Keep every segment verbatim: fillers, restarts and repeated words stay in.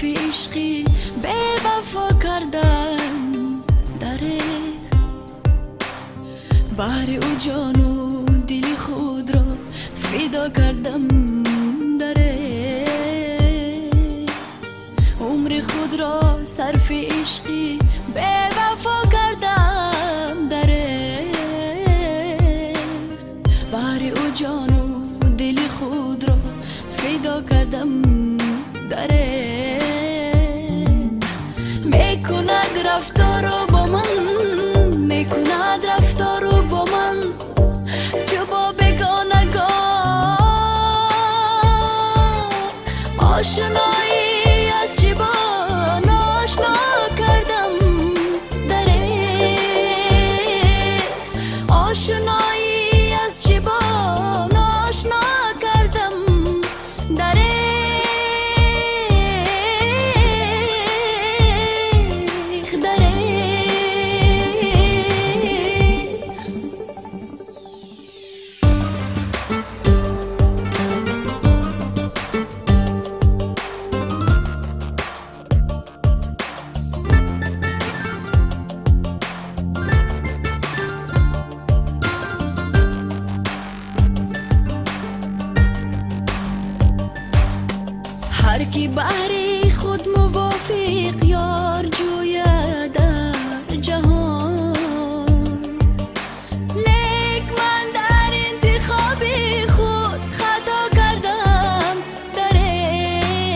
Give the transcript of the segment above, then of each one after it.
عشقی به وفا کردم دره بهر او جان و دل خود را فدا کردم دره عمر خود را صرف عشقی به وفا کردم دره بهر او جان و دل خود را فدا کردم دره میکند رفتارو با من میکند رفتارو با من چو با بگانگان آشنایی از چی با ناشنا کردم دره آشنایی از چی با ناشنا کردم دره هر کی بهر خود موافق یار جوید در جهان لیک من در انتخاب خود خطا کردم دره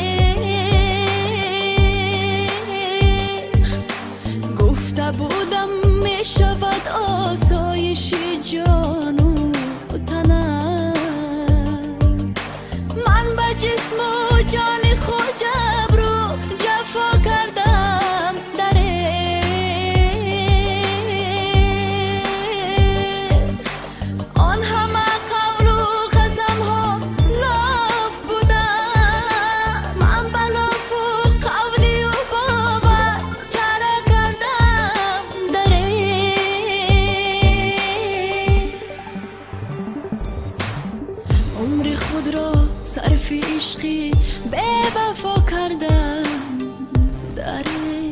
گفته بودم می شود آسایش جان و تنم من به جسم و جان خود جبر و جفا کردم دره آن همه قول و قسم ها لاف بودم من بلاف و قولی و باور چرا کردم دره عمر خود را صرف عشقی به وفا کردم دره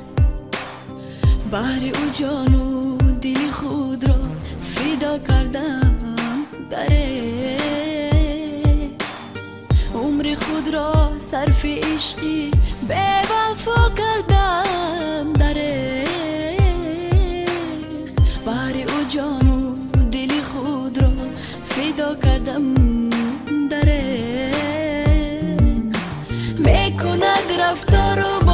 بهر او جان و دل خود را فدا کردم دره عمر خود را صرف عشقی به وفا کردم دره بهر او جان و دل خود را فدا کردم دره میکند رفتارو